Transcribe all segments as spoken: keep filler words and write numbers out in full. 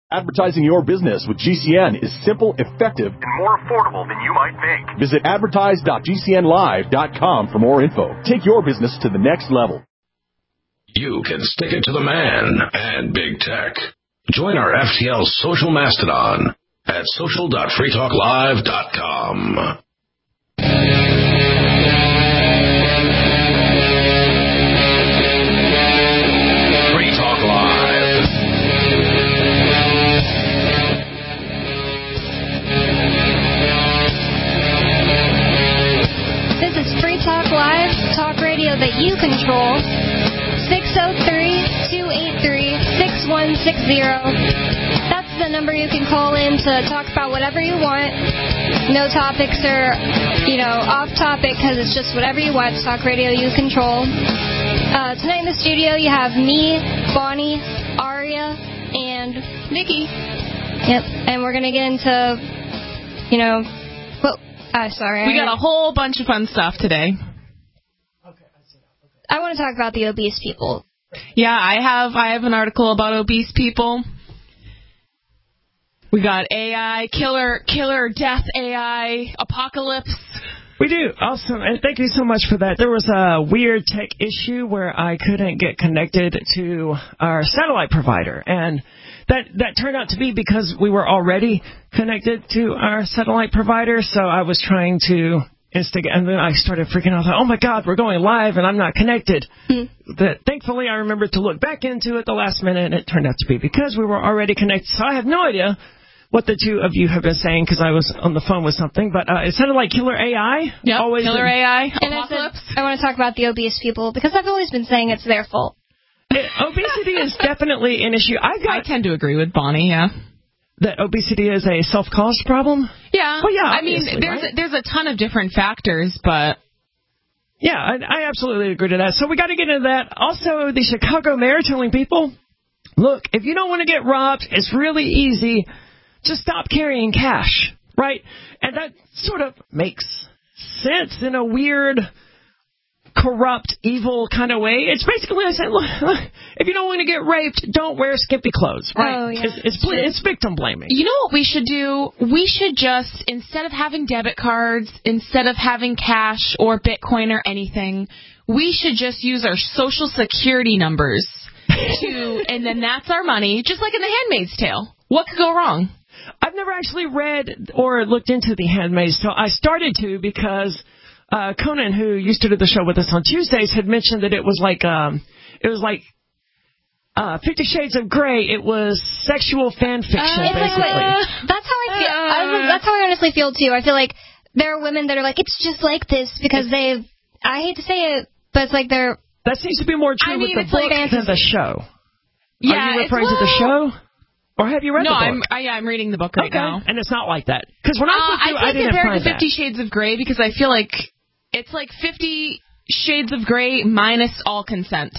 Advertising your business with G C N is simple, effective, and more affordable than you might think. Visit advertise dot g c n live dot com for more info. Take your business to the next level. You can stick it to the man and big tech. Join our F T L social mastodon at social dot free talk live dot com. Talk Live, talk radio that you control. six oh three, two eight three, six one six zero. That's the number you can call in to talk about whatever you want. No topics are, you know, off topic because it's just whatever you want. Talk radio you control. Uh, tonight in the studio you have me, Bonnie, Aria, and Nikki. Yep, and we're going to get into, you know... Uh, sorry. We got a whole bunch of fun stuff today. Okay, I see that. Okay. I want to talk about the obese people. Yeah, I have I have an article about obese people. We got A I, killer, killer, death A I, apocalypse. We do. Awesome. And thank you so much for that. There was a weird tech issue where I couldn't get connected to our satellite provider. And that that turned out to be because we were already connected to our satellite provider. So I was trying to instigate, and then I started freaking out. I thought, oh, my God, we're going live, and I'm not connected. Mm. But thankfully, I remembered to look back into it the last minute, and it turned out to be because we were already connected. So I have no idea what the two of you have been saying because I was on the phone with something. But uh, it sounded like killer A I. Yeah, killer A I. And I, said, I want to talk about the obese people because I've always been saying it's their fault. It, obesity is definitely an issue. I've got, I tend to agree with Bonnie, yeah. That obesity is a self-caused problem? Yeah. Well, yeah, I mean, there's right? a, there's a ton of different factors, but... Yeah, I, I absolutely agree to that. So we got to get into that. Also, the Chicago mayor telling people, look, if you don't want to get robbed, it's really easy. Just stop carrying cash, right? And that sort of makes sense in a weird... corrupt, evil kind of way. It's basically I said, look, look, if you don't want to get raped, don't wear skimpy clothes, right? Oh, yeah. It's, it's, it's victim blaming. You know what we should do? We should just, instead of having debit cards, instead of having cash or Bitcoin or anything, we should just use our social security numbers to, and then that's our money, just like in The Handmaid's Tale. What could go wrong? I've never actually read or looked into The Handmaid's Tale. I started to because... Uh, Conan, who used to do the show with us on Tuesdays, had mentioned that it was like um, it was like uh, Fifty Shades of Grey. It was sexual fan fiction, uh, basically. Uh, that's how I feel. Uh, I, that's how I honestly feel too. I feel like there are women that are like, it's just like this because they. I hate to say it, but it's like they're. That seems to be more true I mean, with the book like than the show. Yeah, are you referring well, to the show? Or have you read no, the book? No, I'm, yeah, I'm reading the book right okay. now. And it's not like that. Because when I was uh, through, I, I didn't find to Fifty Shades of Grey because I feel like it's like Fifty Shades of Grey minus all consent.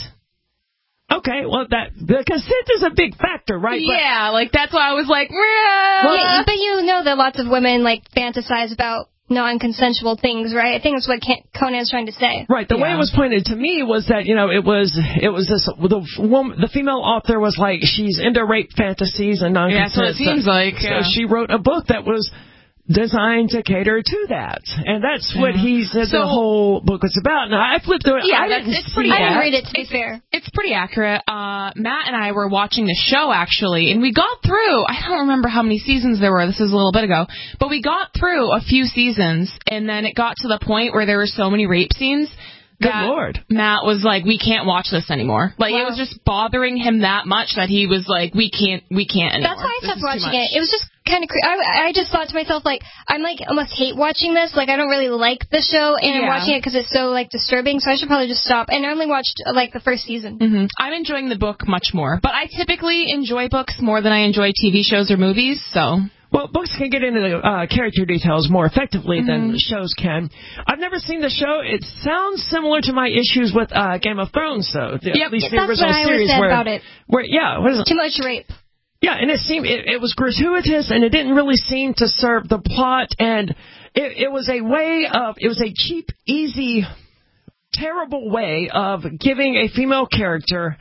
Okay, well, that the consent is a big factor, right? Yeah, but, like that's why I was like, well, yeah, but you know that lots of women like fantasize about non-consensual things, right? I think that's what Conan's trying to say. Right. The yeah. way it was pointed to me was that, you know, it was it was this the woman, the female author was like she's into rape fantasies and non-consent. Yeah, that's what it seems so, like. So yeah. she wrote a book that was designed to cater to that, and that's what yeah. he said so, the whole book was about. Now I flipped through it. Yeah, I that's, didn't it's pretty. I didn't yeah. read it to be it's, fair. It's pretty accurate. Uh, Matt and I were watching the show actually, and we got through. I don't remember how many seasons there were. This was a little bit ago, but we got through a few seasons, and then it got to the point where there were so many rape scenes. Good Lord. Matt was like, we can't watch this anymore. Like, wow. it was just bothering him that much that he was like, we can't, we can't anymore. That's why I stopped watching it. It was just kind of cre- I, I just thought to myself, like, I'm like, almost hate watching this. Like, I don't really like the show, and yeah. I'm watching it because it's so, like, disturbing, so I should probably just stop. And I only watched, uh, like, the first season. Mm-hmm. I'm enjoying the book much more. But I typically enjoy books more than I enjoy T V shows or movies, so... Well, books can get into the uh, character details more effectively mm-hmm. than shows can. I've never seen the show. It sounds similar to my issues with uh, Game of Thrones, though. The, yep. At least yeah, the that's original what I series said where, about it. Where, yeah, what is it? Too much rape. Yeah, and it seemed it, it was gratuitous, and it didn't really seem to serve the plot, and it, it was a way of, it was a cheap, easy, terrible way of giving a female character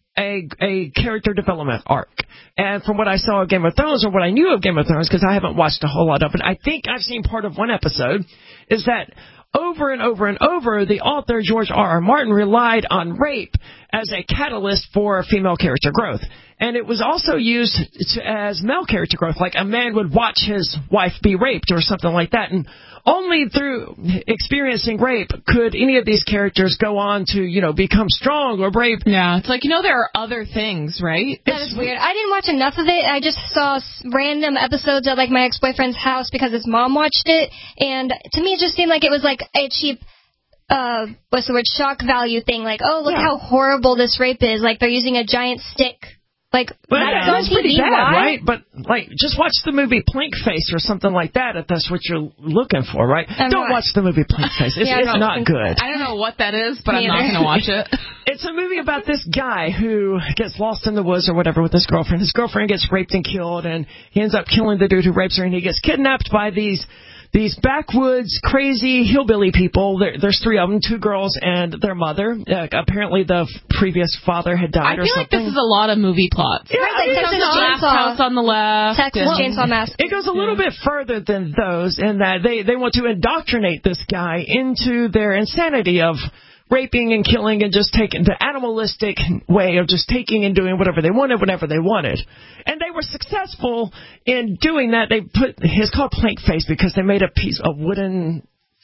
a a character development arc. And from what I saw of Game of Thrones, or what I knew of Game of Thrones, because I haven't watched a whole lot of it, I think I've seen part of one episode, is that over and over and over, the author, George R. R. Martin, relied on rape as a catalyst for female character growth. And it was also used to, as male character growth, like a man would watch his wife be raped or something like that. And only through experiencing rape could any of these characters go on to, you know, become strong or brave. Yeah, it's like, you know, there are other things, right? That is weird. I didn't watch enough of it. I just saw s- random episodes at, like, my ex-boyfriend's house because his mom watched it. And to me, it just seemed like it was, like, a cheap, uh, what's the word, shock value thing. Like, oh, look Yeah. how horrible this rape is. Like, they're using a giant stick. Like, But that's yeah, on that's T V, pretty bad, why? right? But, like, just watch the movie Plank Face or something like that if that's what you're looking for, right? I'm don't not. watch the movie Plank Face. It's, Yeah, it's no, not good. I don't know what that is, but Me I'm not either. going to watch it. It's a movie about this guy who gets lost in the woods or whatever with his girlfriend. His girlfriend gets raped and killed, and he ends up killing the dude who rapes her, and he gets kidnapped by these these backwoods, crazy hillbilly people. There, there's three of them, two girls and their mother. Uh, apparently the previous father had I died or feel like something. this is a lot of movie plots. Yeah, Right, I mean, like Texas Texas Glass Chainsaw. House on the left. Texas and- Chainsaw Massacre. It goes a little bit further than those in that they, they want to indoctrinate this guy into their insanity of raping and killing and just taking the animalistic way of just taking and doing whatever they wanted whenever they wanted. And they were successful in doing that. They put, it's called Plank Face because they made a piece of wooden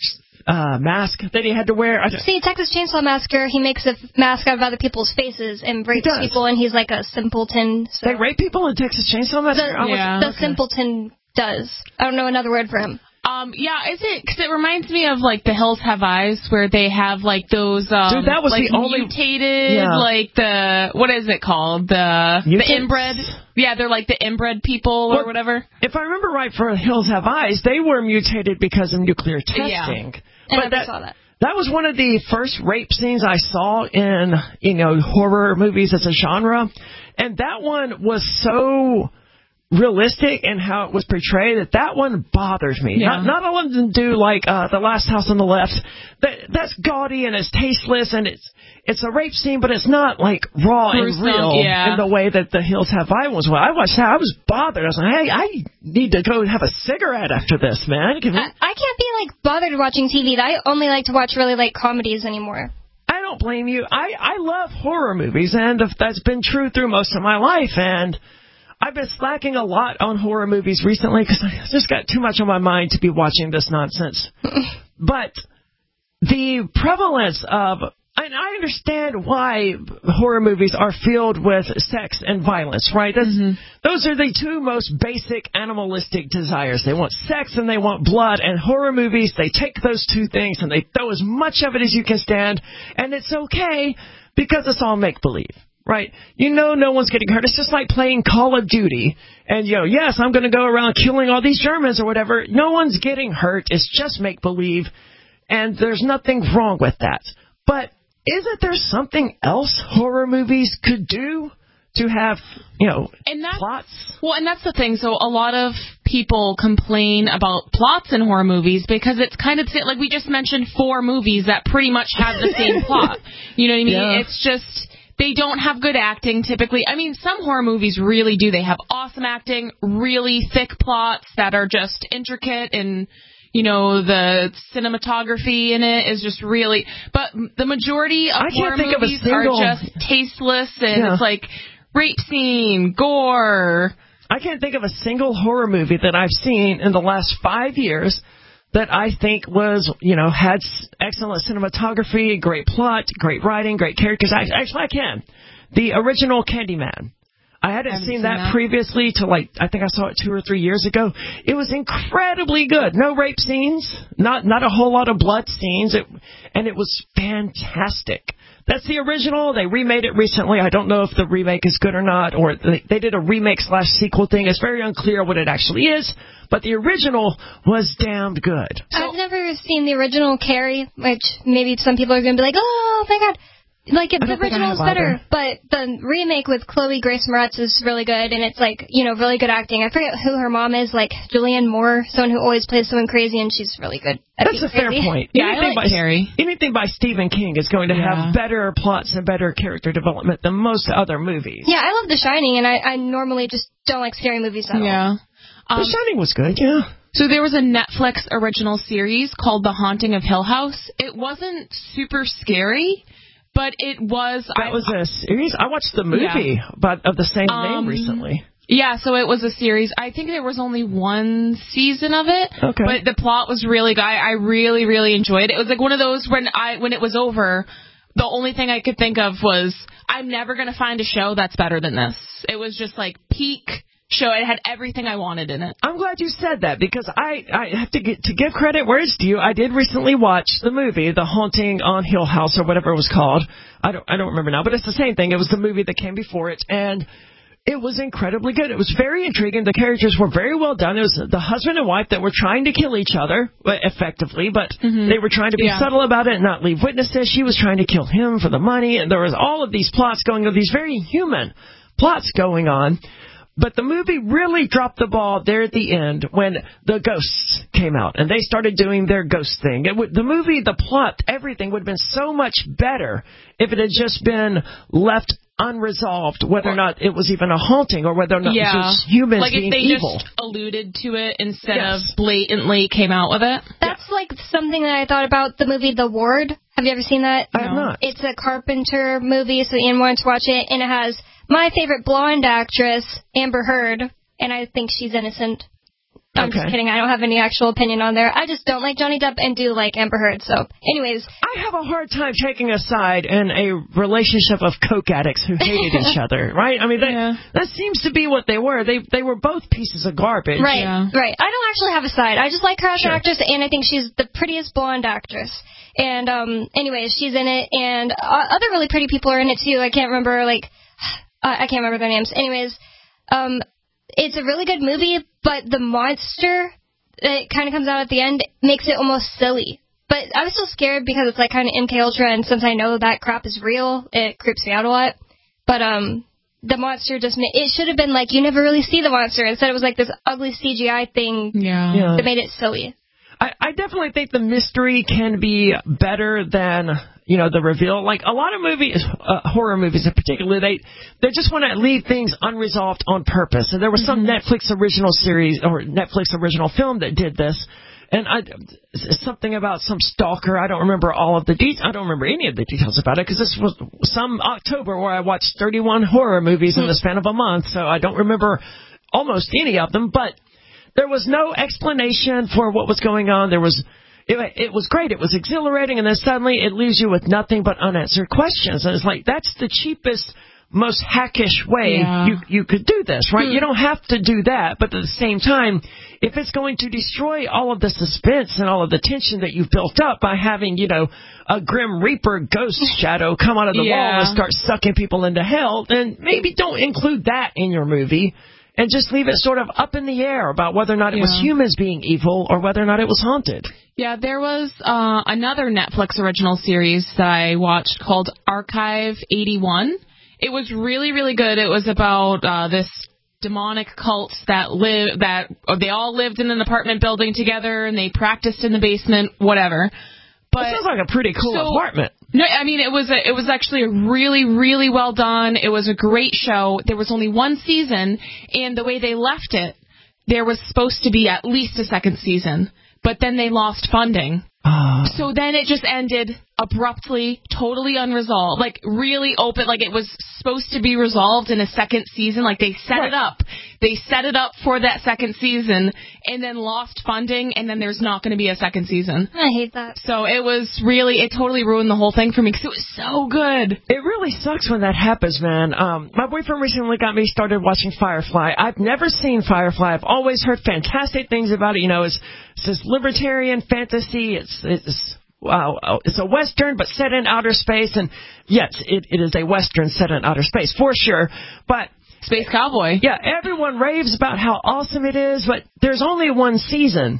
uh, mask that he had to wear. I just, See, Texas Chainsaw Massacre, he makes a f- mask out of other people's faces and rapes does. people, and he's like a simpleton. So. they rape people in Texas Chainsaw Massacre? The, I was- Yeah. the okay. simpleton does. I don't know another word for him. Um, yeah, is it? Because it reminds me of like The Hills Have Eyes, where they have like those um, Dude, that was like the only- mutated, Yeah. like the what is it called? The Mutants? the inbred. Yeah, they're like the inbred people or Well, whatever. If I remember right, for Hills Have Eyes, they were mutated because of nuclear testing. Yeah. I But never that, saw that. that was one of the first rape scenes I saw in, you know, horror movies as a genre. And that one was so realistic in how it was portrayed that that one bothered me. Yeah. Not, not all of them do like uh, The Last House on the Left. That, that's gaudy and it's tasteless and it's it's a rape scene, but it's not like raw Gruesome, and real yeah. in the way that The Hills Have Eyes was. Well, I watched that. I was bothered. I was like, hey, I need to go have a cigarette after this, man. Give me- I, I can't be like bothered watching T V. I only like to watch really like comedies anymore. I don't blame you. I, I love horror movies, and if that's been true through most of my life. And I've been slacking a lot on horror movies recently because I just got too much on my mind to be watching this nonsense. But the prevalence of, and I understand why horror movies are filled with sex and violence, right? That's, Mm-hmm. Those are the two most basic animalistic desires. They want sex and they want blood. And horror movies, they take those two things and they throw as much of it as you can stand. And it's okay because it's all make-believe. Right? You know no one's getting hurt. It's just like playing Call of Duty. And, you know, yes, I'm going to go around killing all these Germans or whatever. No one's getting hurt. It's just make-believe. And there's nothing wrong with that. But isn't there something else horror movies could do to have, you know, And that's, plots? Well, and that's the thing. So a lot of people complain about plots in horror movies because it's kind of like we just mentioned four movies that pretty much have the same plot. You know what I mean? Yeah. It's just they don't have good acting typically. I mean, some horror movies really do. They have awesome acting, really thick plots that are just intricate and, you know, the cinematography in it is just really... But the majority of I can't horror think of a movies single- are just tasteless and Yeah. it's like rape scene, gore... I can't think of a single horror movie that I've seen in the last five years that I think was, you know, had s- excellent cinematography, great plot, great writing, great characters. I, actually, I can. The original Candyman. I hadn't Haven't seen seen that, that. previously till like, I think I saw it two or three years ago. It was incredibly good. No rape scenes, not not a whole lot of blood scenes, it, and it was fantastic. That's the original. They remade it recently. I don't know if the remake is good or not, or they, they did a remake slash sequel thing. It's very unclear what it actually is, but the original was damned good. I've never seen the original Carrie, which maybe some people are going to be like, oh, thank God. Like, it, the original is better, but the remake with Chloe Grace Moretz is really good, and it's, like, you know, really good acting. I forget who her mom is, like, Julianne Moore, someone who always plays someone crazy, and she's really good at That's a being fair crazy. point. Yeah, anything, I like by, Carrie. anything by Stephen King is going to Yeah. have better plots and better character development than most other movies. Yeah, I love The Shining, and I, I normally just don't like scary movies at all. Yeah. Um, The Shining was good, yeah. So there was a Netflix original series called The Haunting of Hill House. It wasn't super scary, but it was... That I, was a series? I watched the movie Yeah. but of the same Um, name recently. Yeah, so it was a series. I think there was only one season of it, Okay. but the plot was really good. I, I really, really enjoyed it. It was like one of those when I when it was over, the only thing I could think of was, I'm never going to find a show that's better than this. It was just like peak show. It had everything I wanted in it. I'm glad you said that because I, I have to get to give credit where it's due. I did recently watch the movie, The Haunting on Hill House, or whatever it was called. I don't I don't remember now, but it's the same thing. It was the movie that came before it, and it was incredibly good. It was very intriguing. The characters were very well done. It was the husband and wife that were trying to kill each other, effectively, but mm-hmm. they were trying to be yeah. subtle about it and not leave witnesses. She was trying to kill him for the money, and there was all of these plots going on, these very human plots going on. But the movie really dropped the ball there at the end when the ghosts came out and they started doing their ghost thing. It would, the movie, the plot, everything would have been so much better if it had just been left unresolved, whether or not it was even a haunting or whether or not yeah. it was just humans like being if they evil. just alluded to it instead yes. of blatantly came out with it. That's yeah. like something that I thought about the movie The Ward. Have you ever seen that? I have no. not. It's a Carpenter movie, so Ian wanted to watch it, and it has my favorite blonde actress, Amber Heard, and I think she's innocent. I'm okay. just kidding. I don't have any actual opinion on there. I just don't like Johnny Depp and do like Amber Heard. So, anyways. I have a hard time taking a side in a relationship of coke addicts who hated each other, right? I mean, they, yeah. that seems to be what they were. They they were both pieces of garbage. Right, yeah. right. I don't actually have a side. I just like her as sure. an actress, and I think she's the prettiest blonde actress. And, um, anyways, she's in it, and uh, other really pretty people are in it, too. I can't remember, like, uh, I can't remember their names. Anyways, um, it's a really good movie, but the monster that kind of comes out at the end makes it almost silly. But I was still scared because it's, like, kind of M K Ultra, and since I know that crap is real, it creeps me out a lot. But, um... the monster just made, it should have been like you never really see the monster. Instead, it was like this ugly C G I thing yeah. Yeah. that made it silly. I, I definitely think the mystery can be better than, you know, the reveal. Like a lot of movies, uh, horror movies in particular, they they just want to leave things unresolved on purpose. And there was some mm-hmm. Netflix original series or Netflix original film that did this. And I, something about some stalker. I don't remember all of the details. I don't remember any of the details about it because this was some October where I watched thirty-one horror movies in the span of a month. So I don't remember almost any of them. But there was no explanation for what was going on. There was, it, it was great. It was exhilarating. And then suddenly it leaves you with nothing but unanswered questions. And it's like, that's the cheapest, most hackish way yeah. you you could do this, right? Hmm. You don't have to do that. But at the same time, if it's going to destroy all of the suspense and all of the tension that you've built up by having, you know, a Grim Reaper ghost shadow come out of the yeah. wall and start sucking people into hell, then maybe don't include that in your movie. And just leave it sort of up in the air about whether or not it yeah. was humans being evil or whether or not it was haunted. Yeah, there was uh, another Netflix original series that I watched called Archive eighty-one. It was really, really good. It was about uh, this demonic cult that live that or they all lived in an apartment building together and they practiced in the basement, whatever. But it sounds like a pretty cool so, apartment. No, I mean, it was a, it was actually a really, really well done. It was a great show. There was only one season, and the way they left it, there was supposed to be at least a second season, but then they lost funding. Uh, so then it just ended abruptly, totally unresolved, like really open, like it was supposed to be resolved in a second season. Like they set right. it up. They set it up for that second season and then lost funding, and then there's not going to be a second season. I hate that. So it was really, it totally ruined the whole thing for me because it was so good. It really sucks when that happens, man. Um, my boyfriend recently got me started watching Firefly. I've never seen Firefly. I've always heard fantastic things about it. You know, it's, it's this libertarian fantasy. It's, it's Wow, it's a Western, but set in outer space. And yes, it, it is a Western set in outer space, for sure. But Space Cowboy. Yeah, everyone raves about how awesome it is, but there's only one season.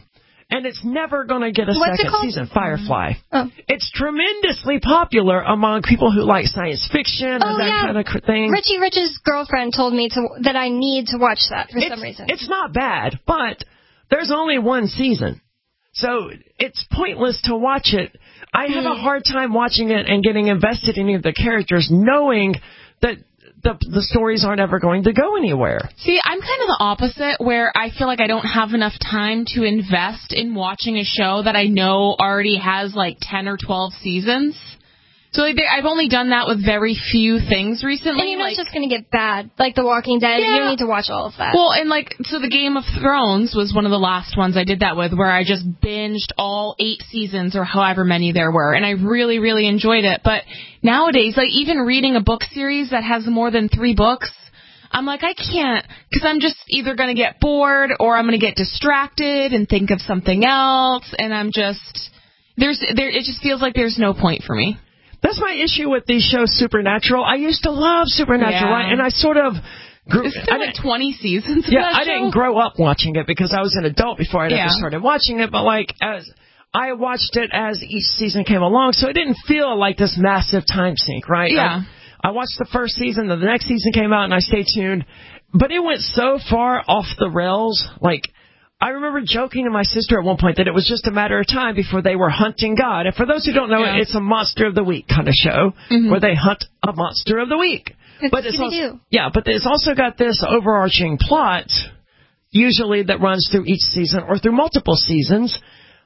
and it's never going to get a What's second it called? season. Firefly. Oh. It's tremendously popular among people who like science fiction Oh, and that yeah. kind of cr- thing. Richie Rich's girlfriend told me to that I need to watch that for it's, some reason. It's not bad, but there's only one season. So it's pointless to watch it. I have a hard time watching it and getting invested in any of the characters, knowing that the the stories aren't ever going to go anywhere. See, I'm kind of the opposite, where I feel like I don't have enough time to invest in watching a show that I know already has like ten or twelve seasons. So like, they, I've only done that with very few things recently. And you know like, it's just going to get bad, like The Walking Dead. Yeah. You don't need to watch all of that. Well, and like, so the Game of Thrones was one of the last ones I did that with, where I just binged all eight seasons or however many there were, and I really, really enjoyed it. But nowadays, like, even reading a book series that has more than three books, I'm like, I can't, because I'm just either going to get bored or I'm going to get distracted and think of something else, and I'm just, there's, there, it just feels like there's no point for me. That's my issue with these shows, Supernatural. I used to love Supernatural, Yeah. right? And I sort of grew. It's still like twenty seasons of Yeah, that I show. didn't grow up watching it because I was an adult before I Yeah. ever started watching it. But like as I watched it as each season came along, so it didn't feel like this massive time sink, right? Yeah. I, I watched the first season, then the next season came out, and I stayed tuned. But it went so far off the rails, like. I remember joking to my sister at one point that it was just a matter of time before they were hunting God. And for those who don't know, Yeah. it's a Monster of the Week kind of show Mhm. where they hunt a Monster of the Week. It's but it's also, Scooby-Doo. yeah, but it's also got this overarching plot, usually that runs through each season or through multiple seasons.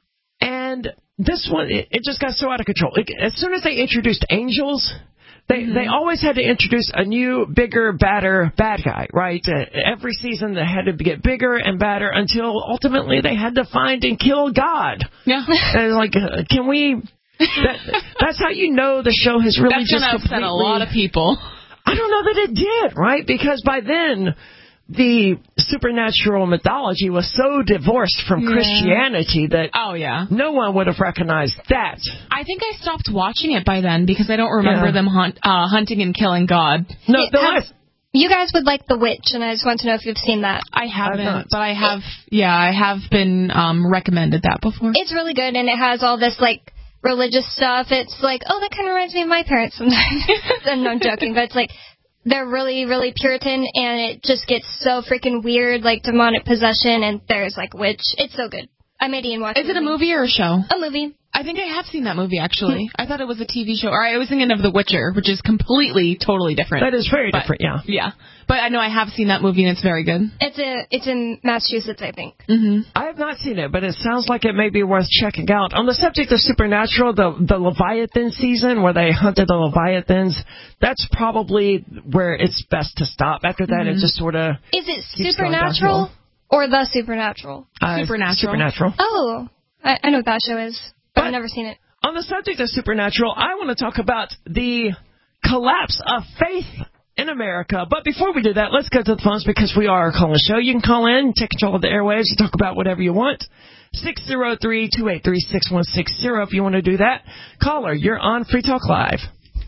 And this one, it, it just got so out of control. It, as soon as they introduced angels, They Mm-hmm. they always had to introduce a new, bigger, badder bad guy, right? Uh, every season they had to get bigger and badder until ultimately they had to find and kill God. Yeah. And like, uh, can we? That, that's how you know the show has really That's just gonna upset completely. a lot of people. I don't know that it did, right? Because by then, the supernatural mythology was so divorced from Yeah. Christianity that Oh, yeah. no one would have recognized that. I think I stopped watching it by then because I don't remember Yeah. them hunt, uh, hunting and killing God. No, the Have- last. You guys would like The Witch, and I just want to know if you've seen that. I haven't, not. but I have, yeah, I have been um, recommended that before. It's really good, and it has all this, like, religious stuff. It's like, oh, that kind of reminds me of my parents sometimes. And I'm joking, but it's like, they're really, really Puritan, and it just gets so freaking weird, like demonic possession, and there's, like, witch. It's so good. I made Ian watch Is it a movie or a show? A movie. I think I have seen that movie, actually. I thought it was a T V show. Or I was thinking of The Witcher, which is completely, totally different. That is very But- different, yeah. Yeah. But I know I have seen that movie, and it's very good. It's a, it's in Massachusetts, I think. Mm-hmm. I have not seen it, but it sounds like it may be worth checking out. On the subject of Supernatural, the the Leviathan season where they hunted the Leviathans, that's probably where it's best to stop. After that, it just sort of Is it Keeps going Supernatural downhill. or The Supernatural? uh, Supernatural. Supernatural. Oh, I, I know what that show is, but, But- I've never seen it. On the subject of Supernatural, I want to talk about the collapse of faith in America. But before we do that, let's go to the phones because we are a calling show. You can call in, take control of the airwaves, and talk about whatever you want. six zero three, two eight three, six one six zero if you want to do that. Caller, you're on Free Talk Live.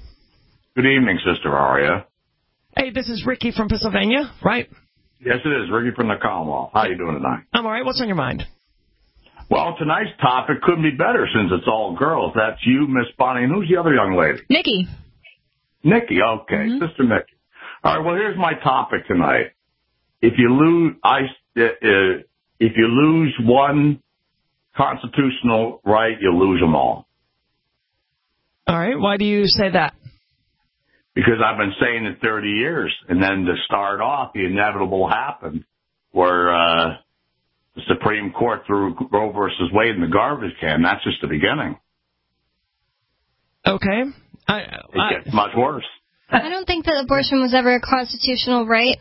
Good evening, Sister Aria. Hey, this is Ricky from Pennsylvania, right? Yes, it is. Ricky from the Commonwealth. How you doing tonight? I'm all right. What's on your mind? Well, tonight's topic couldn't be better since it's all girls. That's you, Miss Bonnie, and who's the other young lady? Nikki. Nikki, okay, Sister Nikki. All right, well, here's my topic tonight. If you lose, I, uh, uh, if you lose one constitutional right, you lose them all. All right. Why do you say that? Because I've been saying it thirty years, and then to start off, the inevitable happened, where uh, the Supreme Court threw Roe versus Wade in the garbage can. That's just the beginning. Okay. I, It I, gets much worse. I don't think that abortion was ever a constitutional right.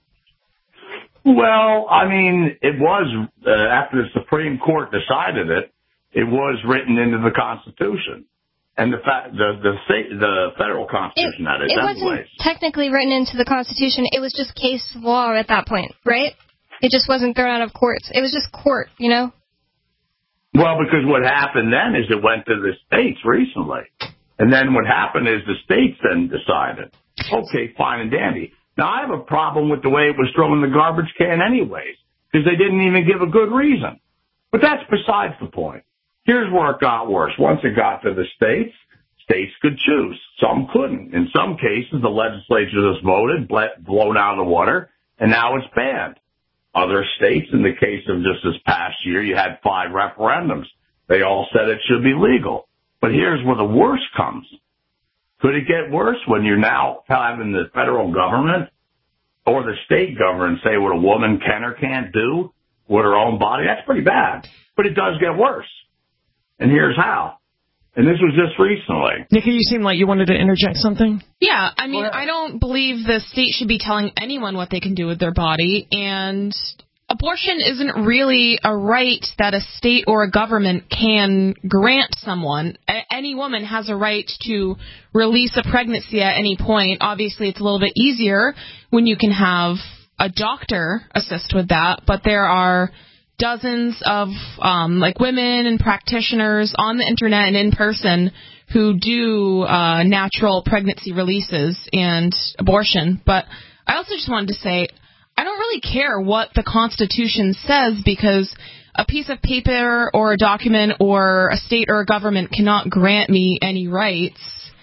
Well, I mean, it was, uh, after the Supreme Court decided it, it was written into the Constitution. And the fa- the the, state, the federal It, Constitution, that is, it wasn't anyways. technically written into the Constitution. It was just case law at that point, right? It just wasn't thrown out of courts. It was just court, you know? Well, because what happened then is it went to the states recently. And then what happened is the states then decided, okay, fine and dandy. Now, I have a problem with the way it was thrown in the garbage can anyways, because they didn't even give a good reason. But that's besides the point. Here's where it got worse. Once it got to the states, states could choose. Some couldn't. In some cases, the legislature just voted, blown out of the water, and now it's banned. Other states, in the case of just this past year, you had five referendums. They all said it should be legal. But here's where the worst comes. Could it get worse when you're now having the federal government or the state government say what a woman can or can't do with her own body? That's pretty bad. But it does get worse. And here's how. And this was just recently. Nikki, you seem like you wanted to interject something. Yeah, I mean, I don't believe the state should be telling anyone what they can do with their body. And abortion isn't really a right that a state or a government can grant someone. A- any woman has a right to release a pregnancy at any point. Obviously, it's a little bit easier when you can have a doctor assist with that. But there are dozens of um, like women and practitioners on the internet and in person who do uh, natural pregnancy releases and abortion. But I also just wanted to say, I don't really care what the Constitution says, because a piece of paper or a document or a state or a government cannot grant me any rights.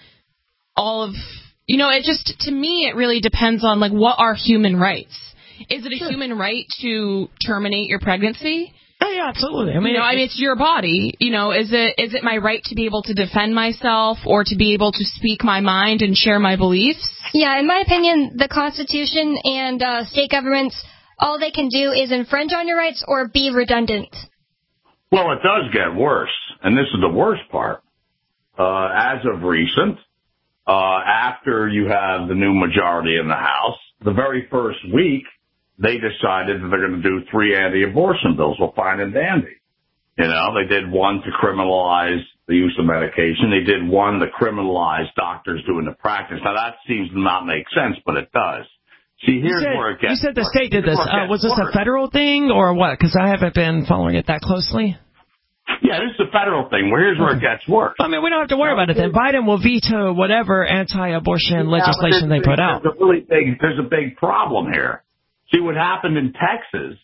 All of, you know, it just, to me, it really depends on, like, what are human rights? Is it a sure. human right to terminate your pregnancy? Oh, yeah, absolutely. I mean, you know, I mean, it's your body. You know, is it is it my right to be able to defend myself or to be able to speak my mind and share my beliefs? Yeah, in my opinion, the Constitution and uh, state governments, all they can do is infringe on your rights or be redundant. Well, it does get worse, and this is the worst part. Uh, as of recent, uh, after you have the new majority in the House, the very first week, they decided that they're going to do three anti-abortion bills. Well, fine and dandy. You know, they did one to criminalize the use of medication. They did one to criminalize doctors doing the practice. Now, that seems to not make sense, but it does. See, here's said, where it gets You said the worse. state did this. Uh, was this worse. a federal thing or what? Because I haven't been following it that closely. Yeah, this is a federal thing. Well, here's where it gets worse. I mean, we don't have to worry about it then. Biden will veto whatever anti-abortion yeah, legislation they put out. There's a really big, there's a big problem here. See, what happened in Texas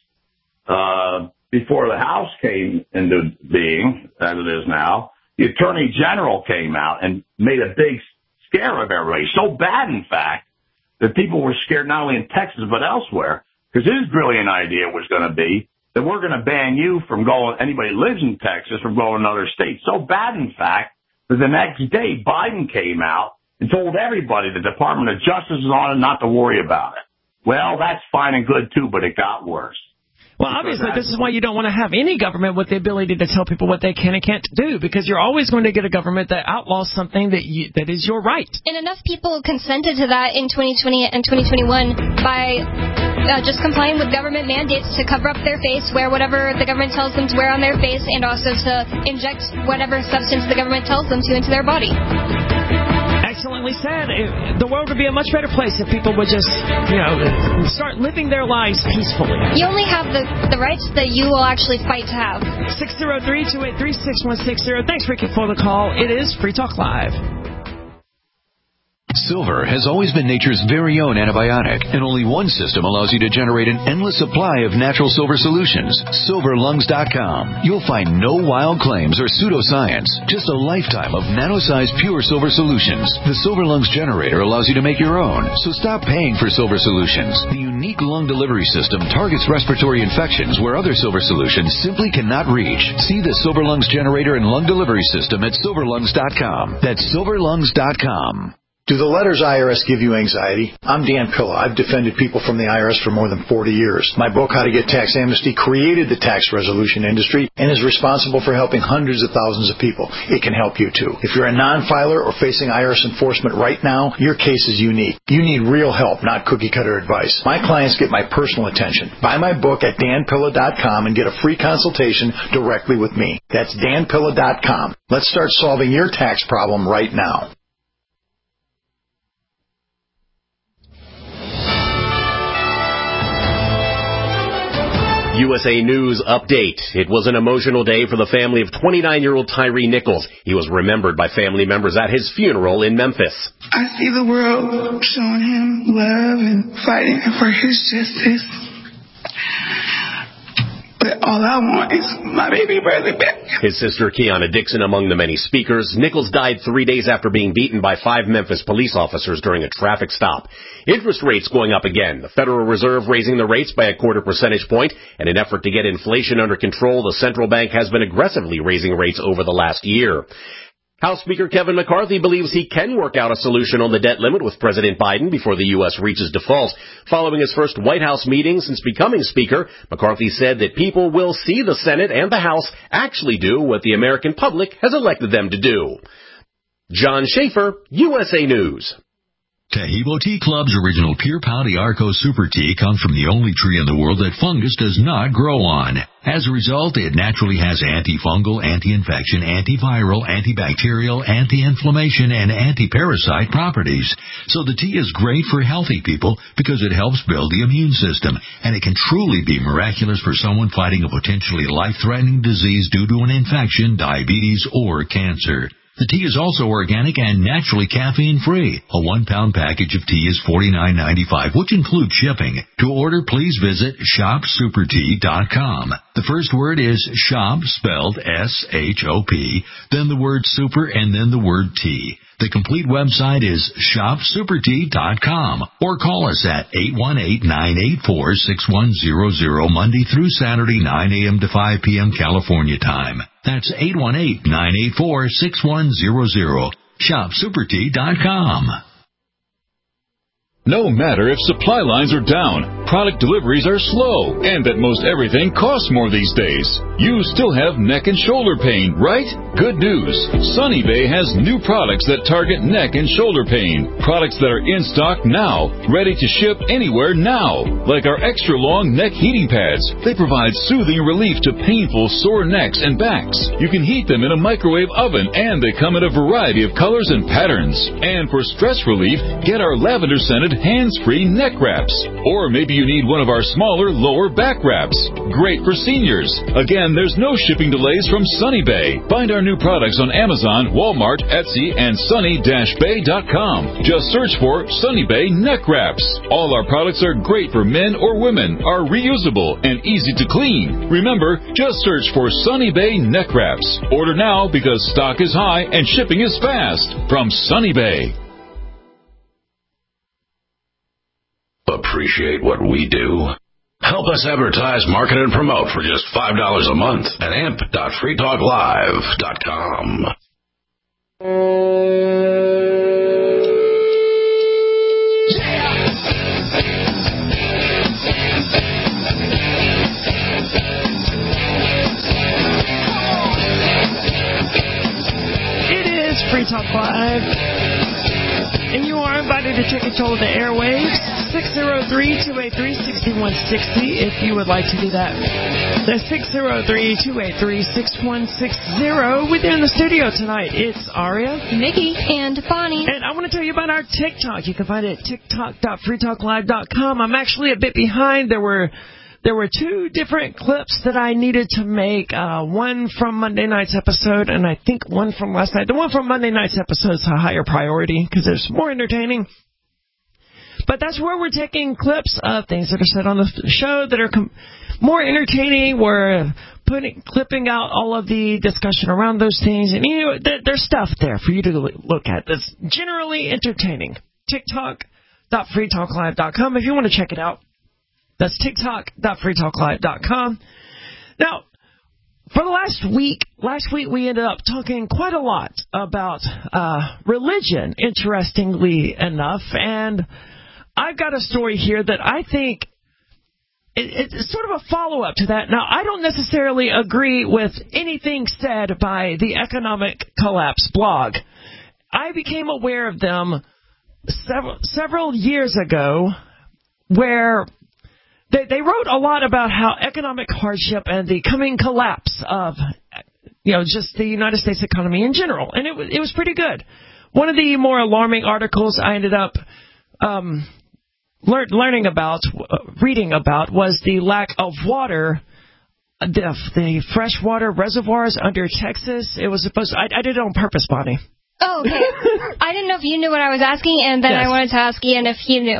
uh, before the House came into being, as it is now, the Attorney General came out and made a big scare of everybody. So bad, in fact, that people were scared not only in Texas but elsewhere, because his brilliant idea was going to be that we're going to ban you from going, anybody who lives in Texas, from going to another state. So bad, in fact, that the next day Biden came out and told everybody the Department of Justice is on it, not to worry about it. Well, that's fine and good, too, but it got worse. Well, obviously, this is why you don't want to have any government with the ability to tell people what they can and can't do, because you're always going to get a government that outlaws something that you, that is your right. And enough people consented to that in twenty twenty and twenty twenty-one by uh, just complying with government mandates to cover up their face, wear whatever the government tells them to wear on their face, and also to inject whatever substance the government tells them to into their body. Excellently said. It, the world would be a much better place if people would just, you know, start living their lives peacefully. You only have the, the rights that you will actually fight to have. six oh three, two eight three, six one six zero. Thanks, Ricky, for the call. It is Free Talk Live. Silver has always been nature's very own antibiotic, and only one system allows you to generate an endless supply of natural silver solutions. silver lungs dot com. You'll find no wild claims or pseudoscience, just a lifetime of nano-sized pure silver solutions. The Silver Lungs generator allows you to make your own, so stop paying for silver solutions. The unique lung delivery system targets respiratory infections where other silver solutions simply cannot reach. See the Silver Lungs generator and lung delivery system at silver lungs dot com. That's silver lungs dot com. Do the letters I R S give you anxiety? I'm Dan Pilla. I've defended people from the I R S for more than forty years. My book, How to Get Tax Amnesty, created the tax resolution industry and is responsible for helping hundreds of thousands of people. It can help you, too. If you're a non-filer or facing I R S enforcement right now, your case is unique. You need real help, not cookie-cutter advice. My clients get my personal attention. Buy my book at dan pilla dot com and get a free consultation directly with me. That's dan pilla dot com. Let's start solving your tax problem right now. U S A News Update. It was an emotional day for the family of twenty-nine-year-old Tyree Nichols. He was remembered by family members at his funeral in Memphis. I see the world showing him love and fighting for his justice. But all I want is my baby brother back. His sister, Kiana Dixon, among the many speakers. Nichols died three days after being beaten by five Memphis police officers during a traffic stop. Interest rates going up again. The Federal Reserve raising the rates by a quarter percentage point. In an effort to get inflation under control, the central bank has been aggressively raising rates over the last year. House Speaker Kevin McCarthy believes he can work out a solution on the debt limit with President Biden before the U S reaches default. Following his first White House meeting since becoming Speaker, McCarthy said that people will see the Senate and the House actually do what the American public has elected them to do. John Schaefer, U S A News. Tahibo Tea Club's original Pure Pouty Arco Super Tea comes from the only tree in the world that fungus does not grow on. As a result, it naturally has antifungal, anti-infection, antiviral, antibacterial, anti-inflammation, and anti-parasite properties. So the tea is great for healthy people because it helps build the immune system, and it can truly be miraculous for someone fighting a potentially life-threatening disease due to an infection, diabetes, or cancer. The tea is also organic and naturally caffeine-free. A one-pound package of tea is forty-nine ninety-five, which includes shipping. To order, please visit shop super tea dot com. The first word is shop, spelled S H O P, then the word super, and then the word tea. The complete website is shop super tea dot com, or call us at eight one eight, nine eight four, six one zero zero Monday through Saturday, nine a.m. to five p.m. California time. That's eight one eight, nine eight four, six one zero zero. shop super tea dot com. No matter if supply lines are down, product deliveries are slow, and that most everything costs more these days, you still have neck and shoulder pain, right? Good news. Sunny Bay has new products that target neck and shoulder pain. Products that are in stock now, ready to ship anywhere now. Like our extra long neck heating pads. They provide soothing relief to painful sore necks and backs. You can heat them in a microwave oven, and they come in a variety of colors and patterns. And for stress relief, get our lavender scented hands-free neck wraps. Or maybe you need one of our smaller lower back wraps. Great for seniors. Again, there's no shipping delays from Sunny Bay. Find our new products on Amazon, Walmart, Etsy, and sunny dash bay dot com. Just search for Sunny Bay neck wraps. All our products are great for men or women, are reusable, and easy to clean. Remember, just search for Sunny Bay neck wraps. Order now because stock is high and shipping is fast. From Sunny Bay. Appreciate what we do? Help us advertise, market, and promote for just five dollars a month at amp dot free talk live dot com. It is Free Talk Live, and you are invited to take control of the airwaves. six oh three, two eight three, six one six oh if you would like to do that. That's six oh three, two eight three, six one six oh. With you in the studio tonight, it's Aria, Nikki, and Bonnie. And I want to tell you about our TikTok. You can find it at tiktok dot free talk live dot com. I'm actually a bit behind. There were there were two different clips that I needed to make. Uh, one from Monday night's episode, and I think one from last night. The one from Monday night's episode is a higher priority because it's more entertaining. But that's where we're taking clips of things that are said on the show that are com- more entertaining. We're putting, clipping out all of the discussion around those things. And, you know, there, there's stuff there for you to look at that's generally entertaining. tiktok dot free talk live dot com if you want to check it out. That's tiktok dot free talk live dot com. Now, for the last week, last week we ended up talking quite a lot about uh, religion, interestingly enough. And I've got a story here that I think it, it's sort of a follow-up to that. Now, I don't necessarily agree with anything said by the Economic Collapse blog. I became aware of them several, several years ago where they, they wrote a lot about how economic hardship and the coming collapse of, you know, just the United States economy in general. And it was, it was pretty good. One of the more alarming articles I ended up um, lear- learning about, uh, reading about, was the lack of water, the, the freshwater reservoirs under Texas. It was supposed to, I, I did it on purpose, Bonnie. Oh, okay. I didn't know if you knew what I was asking, and then Yes. I wanted to ask Ian if he knew. Okay.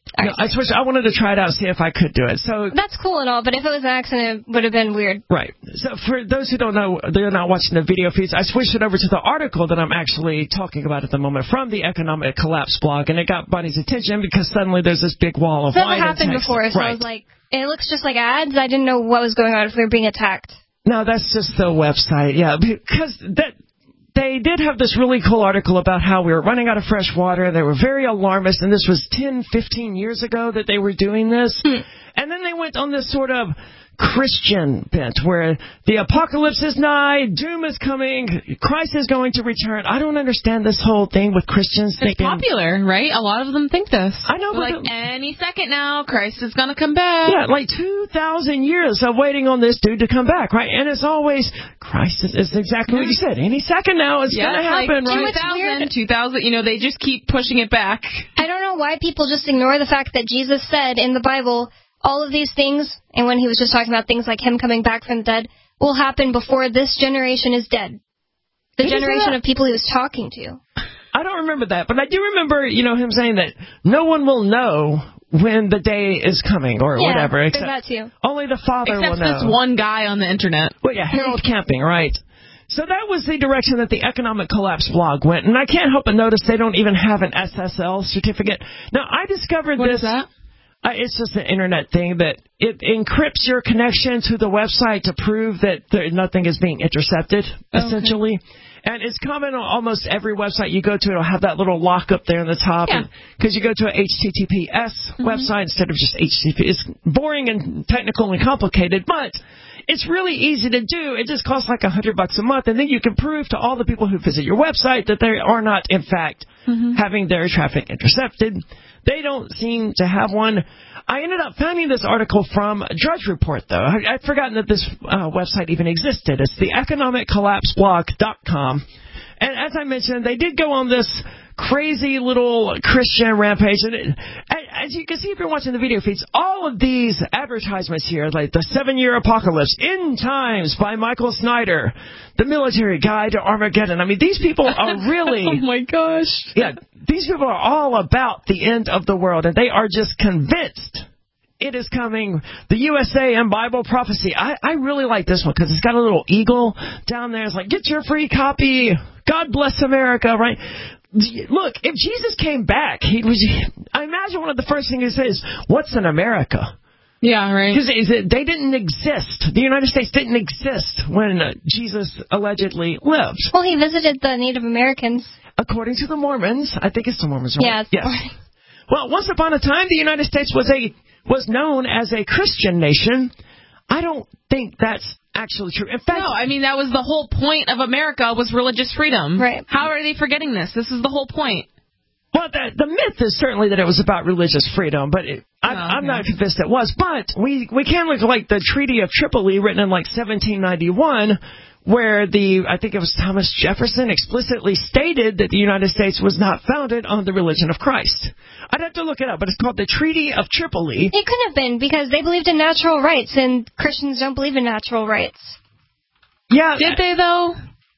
No, I switched. I wanted to try it out and see if I could do it. So that's cool and all, but if it was an accident, it would have been weird. Right. So for those who don't know, they're not watching the video feeds, I switched it over to the article that I'm actually talking about at the moment from the Economic Collapse blog, and it got Bunny's attention because suddenly there's this big wall of That white happened text. before, so right. I was like, it looks just like ads. I didn't know what was going on if we were being attacked. No, that's just the website, yeah, because that... They did have this really cool article about how we were running out of fresh water. They were very alarmist, and this was ten, fifteen years ago that they were doing this. Hmm. And then they went on this sort of Christian bent where the apocalypse is nigh, doom is coming, Christ is going to return. I don't understand this whole thing with Christians it's thinking... It's popular, right? A lot of them think this. I know, They're but... like, any second now, Christ is going to come back. Yeah, like two thousand years of waiting on this dude to come back, right? And it's always, Christ is, is exactly yeah. what you said. Any second now it's yeah, going to happen, like right? two thousand, two thousand, you know, they just keep pushing it back. I don't know why people just ignore the fact that Jesus said in the Bible... all of these things, and when he was just talking about things like him coming back from the dead, will happen before this generation is dead. The Did generation of people he was talking to. I don't remember that, but I do remember, you know, him saying that no one will know when the day is coming or yeah, whatever. Except that too. Only the Father except will know. Except this one guy on the internet. Well, yeah, Harold Camping, right. So that was the direction that the Economic Collapse blog went, and I can't help but notice they don't even have an S S L certificate. Now, I discovered what this... What is that? Uh, it's just an internet thing that it encrypts your connection to the website to prove that there, nothing is being intercepted, okay. essentially. And it's common on almost every website you go to. It'll have that little lock up there in the top. Because yeah. you go to an H T T P S mm-hmm. website instead of just H T T P. It's boring and technical and complicated, but it's really easy to do. It just costs like a hundred bucks a month. And then you can prove to all the people who visit your website that they are not, in fact, mm-hmm. having their traffic intercepted. They don't seem to have one. I ended up finding this article from Drudge Report, though. I, I'd forgotten that this uh, website even existed. It's the economic collapse blog dot com. And as I mentioned, they did go on this crazy little Christian rampage. And it, as you can see if you're watching the video feeds, all of these advertisements here, like the Seven-Year Apocalypse, End Times by Michael Snyder, The Military Guide to Armageddon. I mean, these people are really... oh, my gosh. Yeah, these people are all about the end of the world, and they are just convinced it is coming. The U S A and Bible Prophecy. I, I really like this one because it's got a little eagle down there. It's like, get your free copy. God bless America, right? Look, if Jesus came back, he was. I imagine one of the first things he says, what's in America? Yeah, right. Because they didn't exist. The United States didn't exist when uh, Jesus allegedly lived. Well, he visited the Native Americans. According to the Mormons. I think it's the Mormons, right? Yeah, yes. Well, once upon a time, the United States was a was known as a Christian nation. I don't think that's actually true. In fact, no, I mean, that was the whole point of America was religious freedom. Right. How are they forgetting this? This is the whole point. Well, the, the myth is certainly that it was about religious freedom, but it, I, oh, I'm yeah. not convinced it was. But we, we can look like the Treaty of Tripoli written in like seventeen ninety-one, where the, I think it was Thomas Jefferson explicitly stated that the United States was not founded on the religion of Christ. I'd have to look it up, but it's called the Treaty of Tripoli. It could have been, because they believed in natural rights, and Christians don't believe in natural rights. Yeah. Did they, though?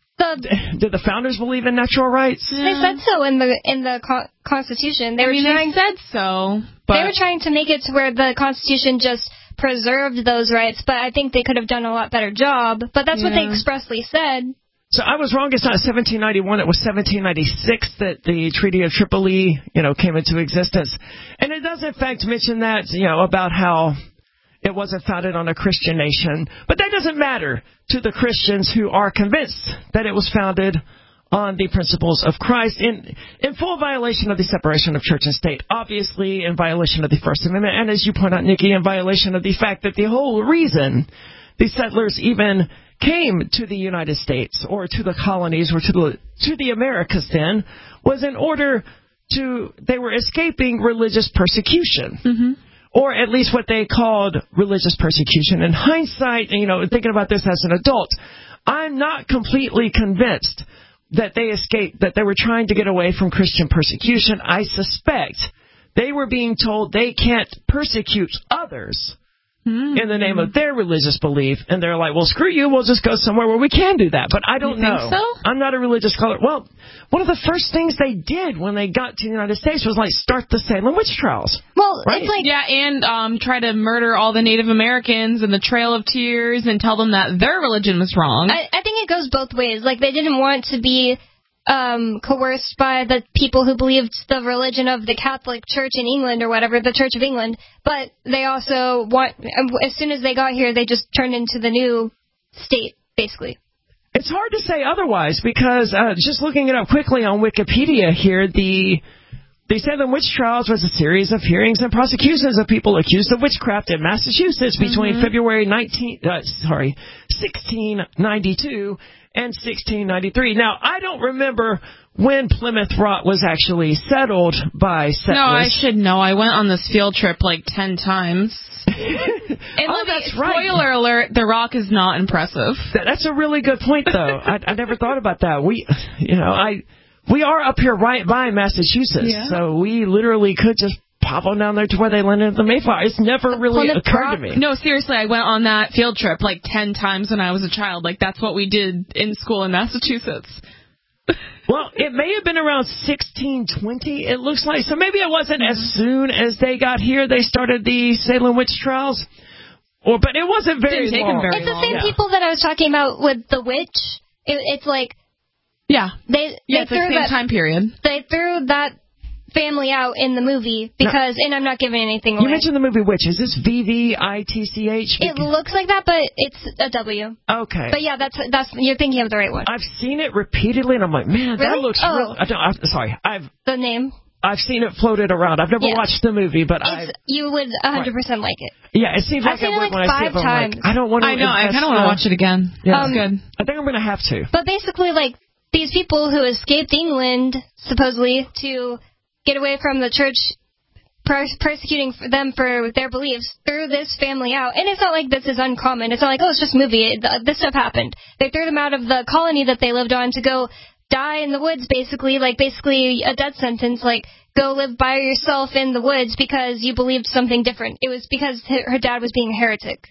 The, Did the founders believe in natural rights? They said so in the in the co- Constitution. They I were mean, trying, they said so, but... They were trying to make it to where the Constitution just preserved those rights, but I think they could have done a lot better job. But that's yeah. what they expressly said. So I was wrong. It's not seventeen ninety-one. It was seventeen ninety-six that the Treaty of Tripoli, you know, came into existence. And it does, in fact, mention that, you know, about how it wasn't founded on a Christian nation. But that doesn't matter to the Christians who are convinced that it was founded on the principles of Christ in, in full violation of the separation of church and state, obviously in violation of the First Amendment, and as you point out, Nikki, in violation of the fact that the whole reason the settlers even came to the United States or to the colonies or to the, to the Americas then was in order to, they were escaping religious persecution. Mm-hmm. Or at least what they called religious persecution. In hindsight, you know, thinking about this as an adult, I'm not completely convinced that they escaped, that they were trying to get away from Christian persecution. I suspect they were being told they can't persecute others mm-hmm. in the name of their religious belief, and they're like, well, screw you, we'll just go somewhere where we can do that. But I don't you know. Think so? I'm not a religious scholar. Well, one of the first things they did when they got to the United States was, like, start the Salem witch trials. Well, right? it's like... Yeah, and um, try to murder all the Native Americans and the Trail of Tears and tell them that their religion was wrong. I, I think it goes both ways. Like, they didn't want to be... Um, coerced by the people who believed the religion of the Catholic Church in England or whatever, the Church of England, but they also want, as soon as they got here, they just turned into the new state, basically. It's hard to say otherwise, because uh, just looking it up quickly on Wikipedia here, the the Salem witch trials was a series of hearings and prosecutions of people accused of witchcraft in Massachusetts between mm-hmm. February nineteenth, uh, sorry, sixteen ninety-two and sixteen ninety-three. Now, I don't remember when Plymouth Rock was actually settled by settlers. No, I should know. I went on this field trip like ten times. and oh, that's right. Spoiler alert, the Rock is not impressive. That, that's a really good point, though. I, I never thought about that. We, you know, I we are up here right by Massachusetts, yeah. so we literally could just pop on down there to where they landed at the Mayflower. It's never really Plymouth occurred Rock? to me. No, seriously, I went on that field trip like ten times when I was a child. Like, that's what we did in school in Massachusetts. Well, it may have been around sixteen twenty, it looks like. So maybe it wasn't mm-hmm. as soon as they got here they started the Salem witch trials. Or, but it wasn't very Didn't take long. Them very it's the long. same yeah. people that I was talking about with the witch. It, it's like... Yeah. They, yeah, they it's the threw same that, time period. They threw that family out in the movie because, now, and I'm not giving anything away. You mentioned the movie Witch. Is this V V I T C H? It looks like that, but it's a W. Okay. But yeah, that's that's you're thinking of the right one. I've seen it repeatedly, and I'm like, man, really? that looks oh. real. I don't, I'm sorry, I've the name. I've seen it floated around. I've never yeah. watched the movie, but I you would one hundred percent right. like it. Yeah, it seems like I've seen I would it like when five I see it. But times. I'm like, I don't want to. I know. I kind of want to watch it again. Yeah, um, it's good. I think I'm going to have to. But basically, like these people who escaped England supposedly to get away from the church per- persecuting them for their beliefs, threw this family out. And it's not like this is uncommon. It's not like, oh, it's just a movie. This stuff happened. They threw them out of the colony that they lived on to go die in the woods, basically, like basically a death sentence, like go live by yourself in the woods because you believed something different. It was because her dad was being a heretic.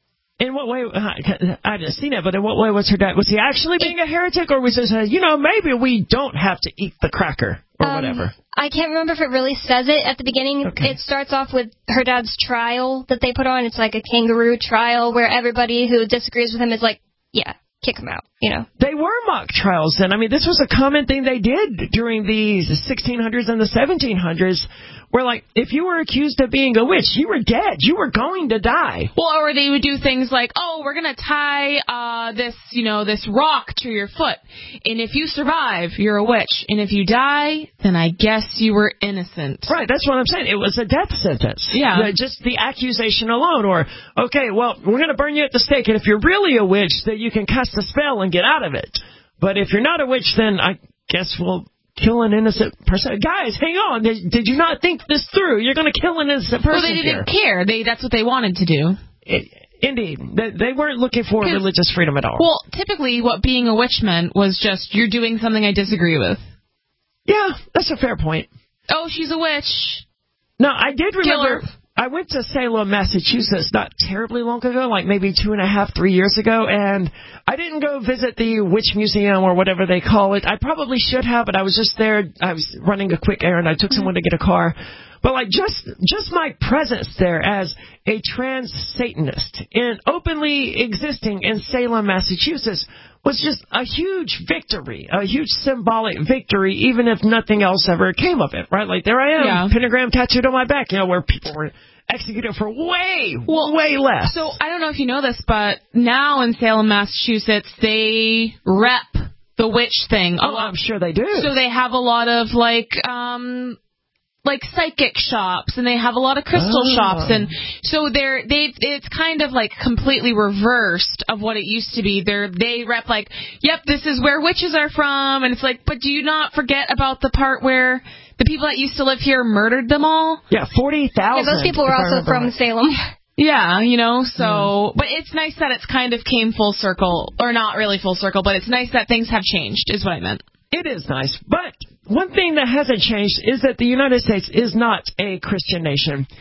In what way? I didn't see that, but in what way was her dad? Was he actually being a heretic, or was it, uh, you know, maybe we don't have to eat the cracker, or um, whatever? I can't remember if it really says it at the beginning. Okay. It starts off with her dad's trial that they put on. It's like a kangaroo trial where everybody who disagrees with him is like, yeah, kick him out, you know. They were mock trials then. I mean, this was a common thing they did during the sixteen hundreds and the seventeen hundreds, where, like, if you were accused of being a witch, you were dead. You were going to die. Well, or they would do things like, oh, we're going to tie uh, this, you know, this rock to your foot. And if you survive, you're a witch. And if you die, then I guess you were innocent. Right, that's what I'm saying. It was a death sentence. Yeah. The, just the accusation alone. Or, okay, well, we're going to burn you at the stake. And if you're really a witch, then you can cast a spell and get out of it. But if you're not a witch, then I guess we'll kill an innocent person. Guys, hang on. Did, did you not think this through? You're going to kill an innocent person. Well, they didn't here. care. They That's what they wanted to do. It, indeed. They, they weren't looking for religious freedom at all. Well, typically what being a witch meant was just, you're doing something I disagree with. Yeah, that's a fair point. Oh, she's a witch. No, I did remember... Killer. I went to Salem, Massachusetts not terribly long ago, like maybe two and a half, three years ago, and I didn't go visit the Witch Museum or whatever they call it. I probably should have, but I was just there. I was running a quick errand. I took someone to get a car. But like just just my presence there as a trans Satanist and openly existing in Salem, Massachusetts was just a huge victory, a huge symbolic victory, even if nothing else ever came of it, right? Like there I am, yeah. pentagram tattooed on my back, you know, where people were executed for way, well, way less. So I don't know if you know this, but now in Salem, Massachusetts, they rep the witch thing. Oh, I'm sure they do. So they have a lot of like, um, like psychic shops, and they have a lot of crystal oh. shops, and so they're they it's kind of like completely reversed of what it used to be. They're they rep like, yep, this is where witches are from, and it's like, but do you not forget about the part where the people that used to live here murdered them all? Yeah, forty thousand. Yeah, those people were also from right. Salem. Yeah, you know, so, mm. but it's nice that it's kind of came full circle, or not really full circle, but it's nice that things have changed, is what I meant. It is nice, but one thing that hasn't changed is that the United States is not a Christian nation.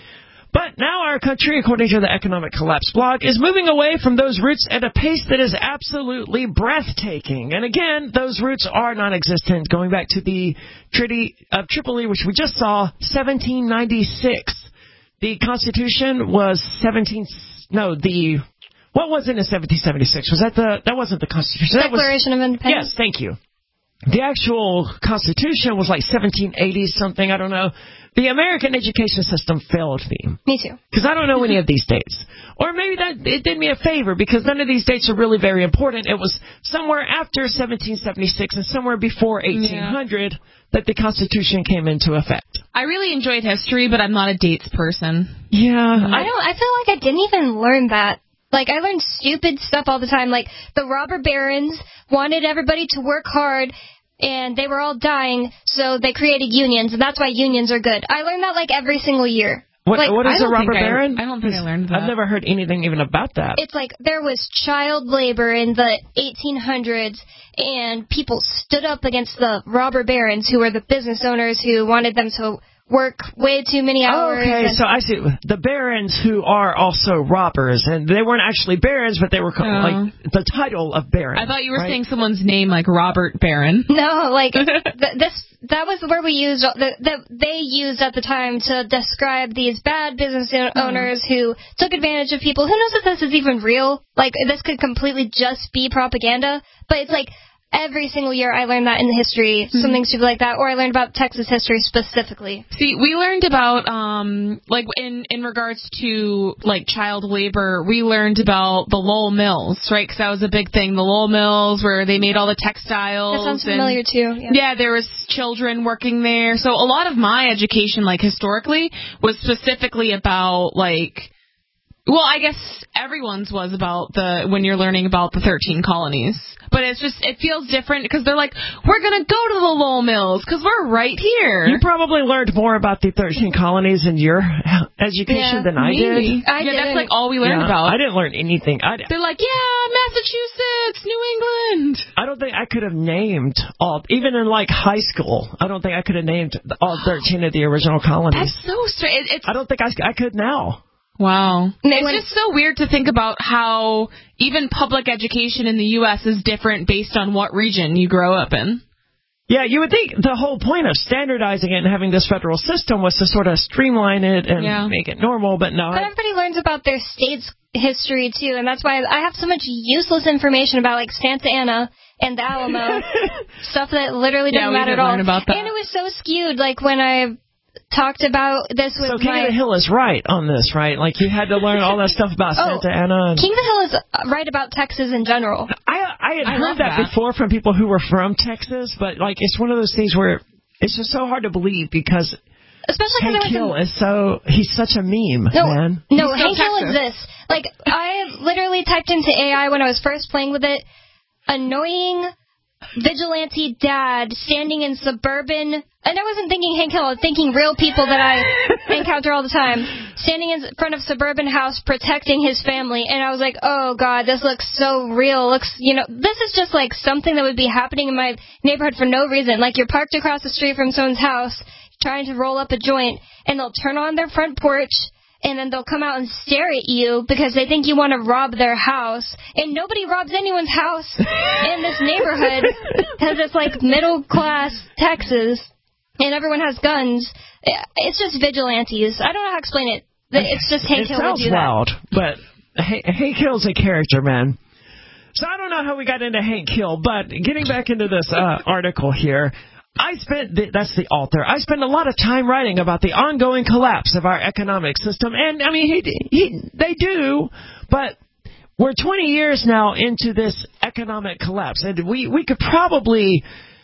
But now our country, according to the Economic Collapse blog, is moving away from those roots at a pace that is absolutely breathtaking. And again, those roots are non-existent, going back to the Treaty of Tripoli, which we just saw, seventeen ninety-six. The Constitution was seventeen... No, the... What was it in seventeen seventy-six? Was that the... That wasn't the Constitution. Declaration that was, of Independence? Yes, thank you. The actual Constitution was like seventeen eighty something, I don't know. The American education system failed me. Me too. Because I don't know any of these dates. Or maybe that it did me a favor, because none of these dates are really very important. It was somewhere after seventeen seventy-six and somewhere before eighteen hundred yeah. that the Constitution came into effect. I really enjoyed history, but I'm not a dates person. Yeah. I don't. I feel like I didn't even learn that. Like, I learned stupid stuff all the time. Like, the robber barons wanted everybody to work hard, and they were all dying, so they created unions, and that's why unions are good. I learned that, like, every single year. What, like, what is a robber baron? I, I don't think I learned that. I've never heard anything even about that. It's like there was child labor in the eighteen hundreds, and people stood up against the robber barons, who were the business owners who wanted them to work way too many hours. Oh, okay, so I see. The barons who are also robbers, and they weren't actually barons, but they were called, oh. like, the title of baron. I thought you were right? saying someone's name, like Robert Barron. No, like, th- this, that was the word we used, that the, they used at the time to describe these bad business owners mm. who took advantage of people. Who knows if this is even real? Like, this could completely just be propaganda, but it's like, every single year I learned that in history, mm-hmm. something stupid like that, or I learned about Texas history specifically. See, we learned about, um, like, in, in regards to, like, child labor, we learned about the Lowell Mills, right? Because that was a big thing. The Lowell Mills, where they made all the textiles. That sounds and, familiar, too. Yeah. yeah, there was children working there. So a lot of my education, like, historically, was specifically about, like... Well, I guess everyone's was about the when you're learning about the thirteen colonies. But it's just, it feels different because they're like, we're going to go to the Lowell Mills because we're right here. You probably learned more about the thirteen colonies in your education yeah, than I maybe. did. I yeah, that's like all we learned yeah, about. I didn't learn anything. I they're like, yeah, Massachusetts, New England. I don't think I could have named all, even in like high school, I don't think I could have named all thirteen of the original colonies. That's so strange. It's, I don't think I, I could now. Wow. It's just so weird to think about how even public education in the U S is different based on what region you grow up in. Yeah, you would think the whole point of standardizing it and having this federal system was to sort of streamline it and yeah. make it normal, but no. But everybody learns about their state's history, too, and that's why I have so much useless information about, like, Santa Ana and the Alamo, stuff that literally doesn't yeah, matter at all. Learn about that. And it was so skewed, like, when I... talked about this with so King my... of the Hill is right on this, right? Like, you had to learn all that stuff about oh, Santa Ana. And... King of the Hill is right about Texas in general. I I had I heard that, that before from people who were from Texas, but, like, it's one of those things where it's just so hard to believe because Especially Hank Hill is so... He's such a meme, no, man. No, Hank Hill exists. Like, I literally typed into A I when I was first playing with it, annoying... vigilante dad standing in suburban, and I wasn't thinking Hank Hill, I was thinking real people that I encounter all the time, standing in front of suburban house protecting his family, and I was like, oh god, this looks so real, looks, you know, this is just like something that would be happening in my neighborhood for no reason, like you're parked across the street from someone's house, trying to roll up a joint, and they'll turn on their front porch, and then they'll come out and stare at you because they think you want to rob their house. And nobody robs anyone's house in this neighborhood because it's like middle-class Texas, and everyone has guns. It's just vigilantes. I don't know how to explain it. It's just Hank Hill would do that. It sounds loud, but Hank Hill's a character, man. So I don't know how we got into Hank Hill, but getting back into this uh, article here, I spent, the, that's the author, I spent a lot of time writing about the ongoing collapse of our economic system. And, I mean, he, he, they do, but we're twenty years now into this economic collapse. And we, we could probably,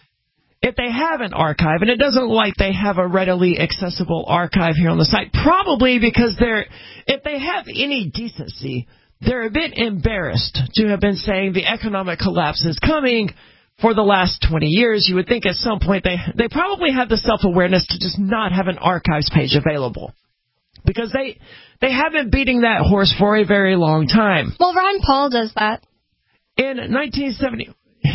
if they have an archive, and it doesn't look like they have a readily accessible archive here on the site, probably because they're, if they have any decency, they're a bit embarrassed to have been saying the economic collapse is coming for the last twenty years. You would think at some point they they probably have the self-awareness to just not have an archives page available. Because they they have been beating that horse for a very long time. Well, Ron Paul does that. In nineteen seventy,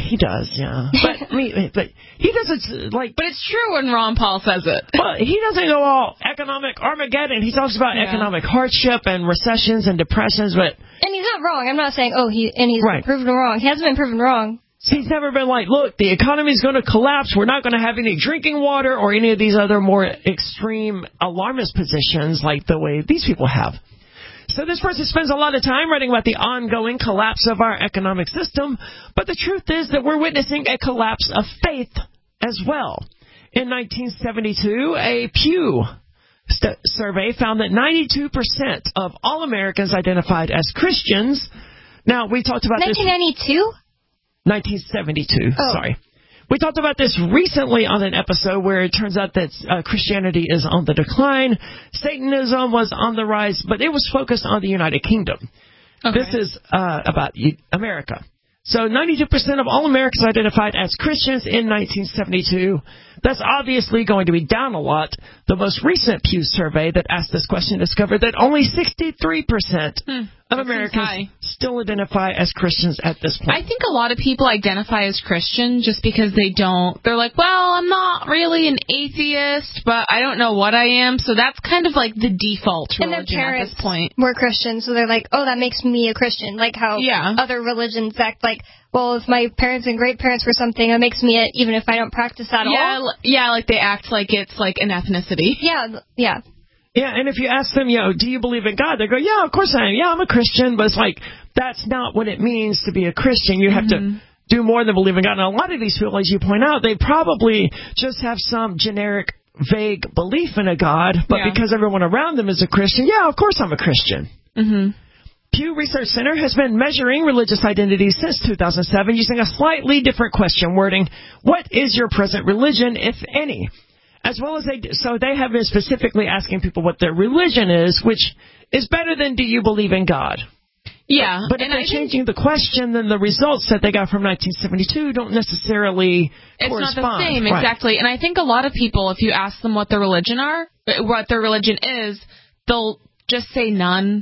he does, yeah. But I mean, but he doesn't like. But it's true when Ron Paul says it. Well, he doesn't go all economic Armageddon. He talks about yeah. economic hardship and recessions and depressions, but and he's not wrong. I'm not saying oh he and he's right. been proven wrong. He hasn't been proven wrong. He's never been like, look, the economy's going to collapse. We're not going to have any drinking water or any of these other more extreme alarmist positions like the way these people have. So this person spends a lot of time writing about the ongoing collapse of our economic system, but the truth is that we're witnessing a collapse of faith as well. In nineteen seventy-two, a Pew st- survey found that ninety-two percent of all Americans identified as Christians. Now, we talked about nineteen ninety-two? this... nineteen seventy-two, oh. sorry. We talked about this recently on an episode where it turns out that uh, Christianity is on the decline, Satanism was on the rise, but it was focused on the United Kingdom. Okay. This is uh, about America. So ninety-two percent of all Americans identified as Christians in nineteen seventy-two. That's obviously going to be down a lot. The most recent Pew survey that asked this question discovered that only sixty-three percent hmm, of Americans still identify as Christians at this point. I think a lot of people identify as Christian just because they don't. They're like, well, I'm not really an atheist, but I don't know what I am. So that's kind of like the default religion and their parents at this point. Were Christian, so they're like, oh, that makes me a Christian. Like how yeah. other religions act like, well, if my parents and great parents were something, it makes me it, even if I don't practice at yeah, all. Yeah, like they act like it's like an ethnicity. Yeah, yeah. Yeah, and if you ask them, you know, do you believe in God? They go, yeah, of course I am. Yeah, I'm a Christian. But it's like, that's not what it means to be a Christian. You have mm-hmm. to do more than believe in God. And a lot of these people, as you point out, they probably just have some generic, vague belief in a God. But yeah. because everyone around them is a Christian, yeah, of course I'm a Christian. Mm-hmm. Pew Research Center has been measuring religious identity since two thousand seven using a slightly different question wording. What is your present religion, if any? As well as they, so they have been specifically asking people what their religion is, which is better than do you believe in God? Yeah. But, but if they're I changing the question, then the results that they got from nineteen seventy-two don't necessarily it's correspond. It's not the same, right. exactly. And I think a lot of people, if you ask them what their religion are, what their religion is, they'll just say none.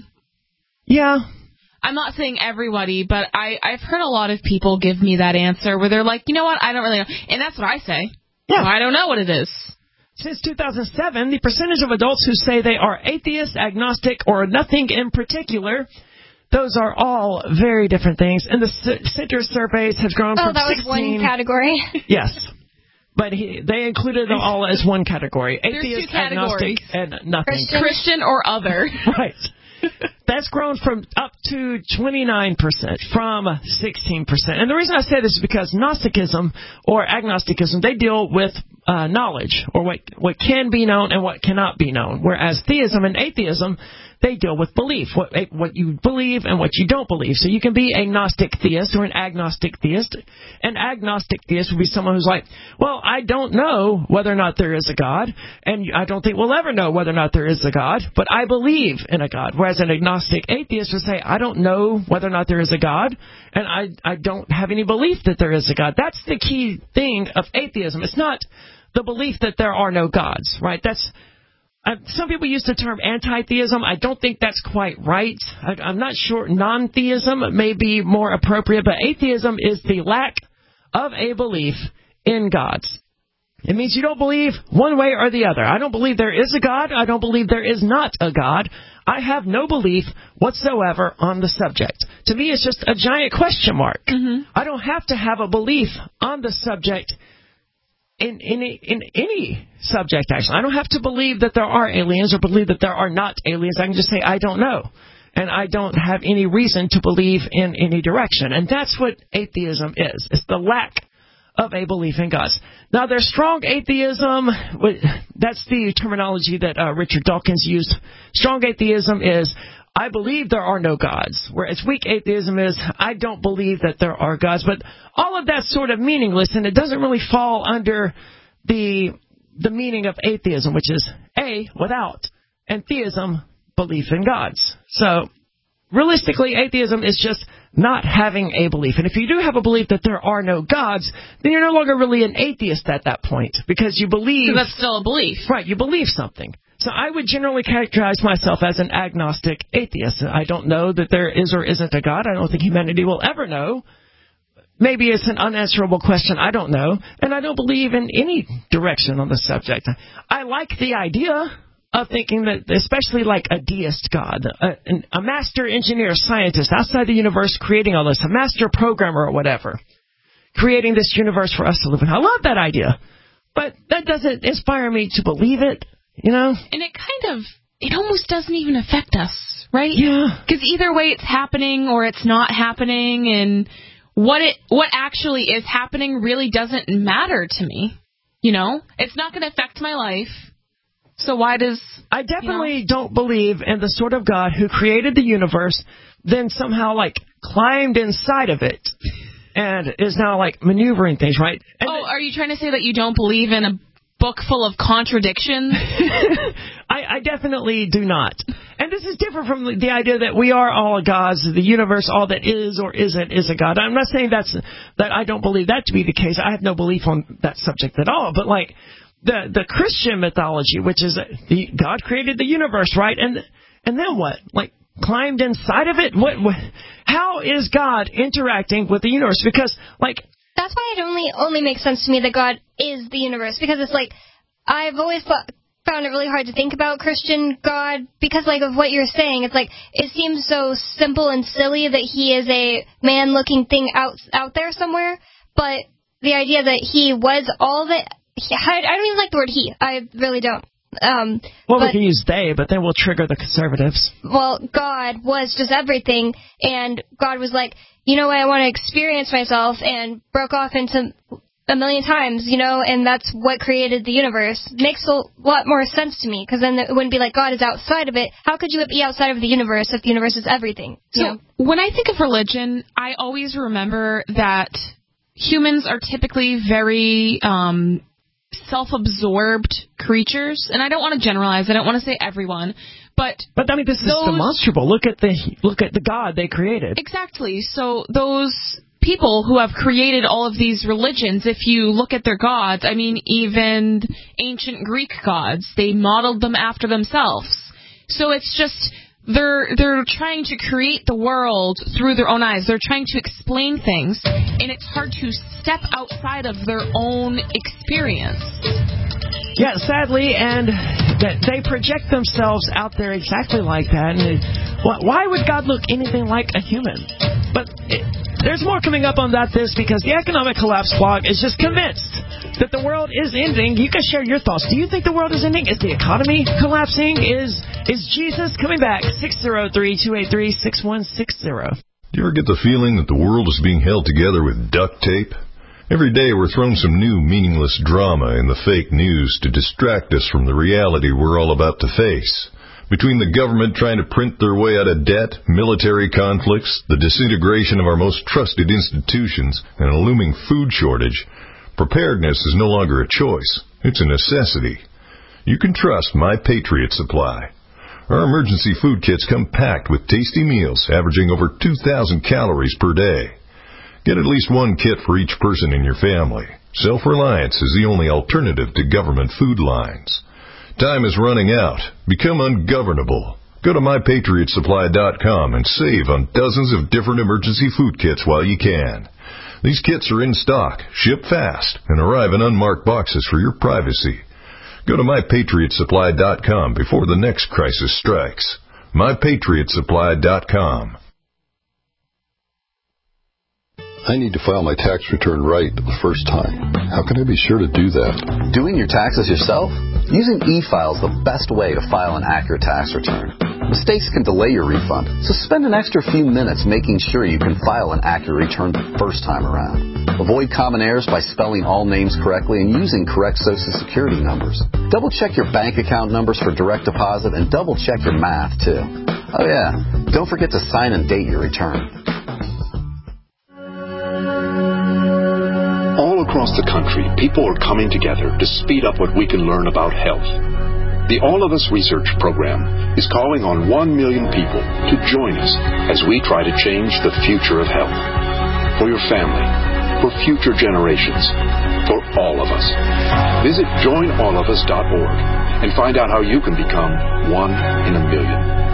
Yeah. I'm not saying everybody, but I, I've heard a lot of people give me that answer where they're like, you know what, I don't really know. And that's what I say. Yeah. Well, I don't know what it is. Since two thousand seven, the percentage of adults who say they are atheist, agnostic, or nothing in particular, those are all very different things. And the C- Center surveys have grown oh, from that sixteen... was one category? Yes. But he, they included them all as one category. There's Atheist, two categories. agnostic, and nothing. Christian, Christian or other. Right. That's grown from up to twenty-nine percent from sixteen percent. And the reason I say this is because Gnosticism or agnosticism, they deal with uh, knowledge or what, what can be known and what cannot be known. Whereas theism and atheism, they deal with belief, what what you believe and what you don't believe. So you can be a Gnostic theist or an agnostic theist. An agnostic theist would be someone who's like, well, I don't know whether or not there is a God, and I don't think we'll ever know whether or not there is a God, but I believe in a God. Whereas an agnostic atheist would say, I don't know whether or not there is a God, and I, I don't have any belief that there is a God. That's the key thing of atheism. It's not the belief that there are no gods, right? That's Uh, some people use the term anti-theism. I don't think that's quite right. I, I'm not sure. Non-theism may be more appropriate, but atheism is the lack of a belief in gods. It means you don't believe one way or the other. I don't believe there is a God. I don't believe there is not a God. I have no belief whatsoever on the subject. To me, it's just a giant question mark. Mm-hmm. I don't have to have a belief on the subject In, in in any subject, actually. I don't have to believe that there are aliens or believe that there are not aliens. I can just say, I don't know. And I don't have any reason to believe in any direction. And that's what atheism is. It's the lack of a belief in God. Now, there's strong atheism. That's the terminology that uh, Richard Dawkins used. Strong atheism is, I believe there are no gods, whereas weak atheism is, I don't believe that there are gods. But all of that's sort of meaningless, and it doesn't really fall under the the meaning of atheism, which is A, without, and theism, belief in gods. So, realistically, atheism is just not having a belief. And if you do have a belief that there are no gods, then you're no longer really an atheist at that point, because you believe... So that's still a belief. Right, you believe something. So I would generally characterize myself as an agnostic atheist. I don't know that there is or isn't a God. I don't think humanity will ever know. maybe it's an unanswerable question. I don't know. And I don't believe in any direction on the subject. I like the idea of thinking that, especially like a deist God, a, a master engineer, scientist outside the universe creating all this, a master programmer or whatever, creating this universe for us to live in. I love that idea. But that doesn't inspire me to believe it, you know? And it kind of, it almost doesn't even affect us, right? Yeah. Because either way it's happening or it's not happening, and what it what actually is happening really doesn't matter to me, you know? It's not going to affect my life. So why does... I definitely you know? don't believe in the sort of God who created the universe, then somehow, like, climbed inside of it and is now, like, maneuvering things, right? And oh, are you trying to say that you don't believe in a book full of contradictions? I, I definitely do not. And this is different from the, the idea that we are all gods, the universe, all that is or isn't is a God. I'm not saying that's that I don't believe that to be the case. I have no belief on that subject at all. But, like... The the Christian mythology, which is the God created the universe, right? And and then what? Like climbed inside of it? What? what how is God interacting with the universe? Because like that's why it only only makes sense to me that God is the universe. Because it's like I've always thought, found it really hard to think about Christian God because like of what you're saying. It's like it seems so simple and silly that He is a man-looking thing out out there somewhere, but the idea that He was all that. I don't even like the word he. I really don't. Um, well, but, we can use they, but then we'll trigger the conservatives. Well, God was just everything, and God was like, you know what, I want to experience myself, and broke off into a million times, you know, and that's what created the universe. Makes a lot more sense to me, because then it wouldn't be like God is outside of it. How could you be outside of the universe if the universe is everything? So you know? When I think of religion, I always remember that humans are typically very... Um, self-absorbed creatures, and I don't want to generalize. I don't want to say everyone, but but I mean this is those, demonstrable. Look at the look at the God they created. Exactly. So those people who have created all of these religions, if you look at their gods, I mean, even ancient Greek gods, they modeled them after themselves. So it's just. They're they're trying to create the world through their own eyes. They're trying to explain things, and it's hard to step outside of their own experience. Yeah, sadly, and that they project themselves out there exactly like that. And it, why would God look anything like a human? But it, there's more coming up on that this because the Economic Collapse blog is just convinced that the world is ending. You can share your thoughts. Do you think the world is ending? Is the economy collapsing? Is is Jesus coming back? six oh three, two eight three, six one six zero. Do you ever get the feeling that the world is being held together with duct tape? Every day we're thrown some new meaningless drama in the fake news to distract us from the reality we're all about to face. Between the government trying to print their way out of debt, military conflicts, the disintegration of our most trusted institutions, and a looming food shortage, preparedness is no longer a choice. It's a necessity. You can trust My Patriot Supply. Our emergency food kits come packed with tasty meals averaging over two thousand calories per day. Get at least one kit for each person in your family. Self-reliance is the only alternative to government food lines. Time is running out. Become ungovernable. Go to my patriot supply dot com and save on dozens of different emergency food kits while you can. These kits are in stock, ship fast, and arrive in unmarked boxes for your privacy. Go to my patriot supply dot com before the next crisis strikes. my patriot supply dot com. I need to file my tax return right the first time. How can I be sure to do that? Doing your taxes yourself? Using e-file is the best way to file an accurate tax return. Mistakes can delay your refund, so spend an extra few minutes making sure you can file an accurate return the first time around. Avoid common errors by spelling all names correctly and using correct Social Security numbers. Double-check your bank account numbers for direct deposit and double-check your math, too. Oh, yeah, don't forget to sign and date your return. All across the country, people are coming together to speed up what we can learn about health. The All of Us Research Program is calling on one million people to join us as we try to change the future of health. For your family, for future generations, for all of us. Visit join all of us dot org and find out how you can become one in a million.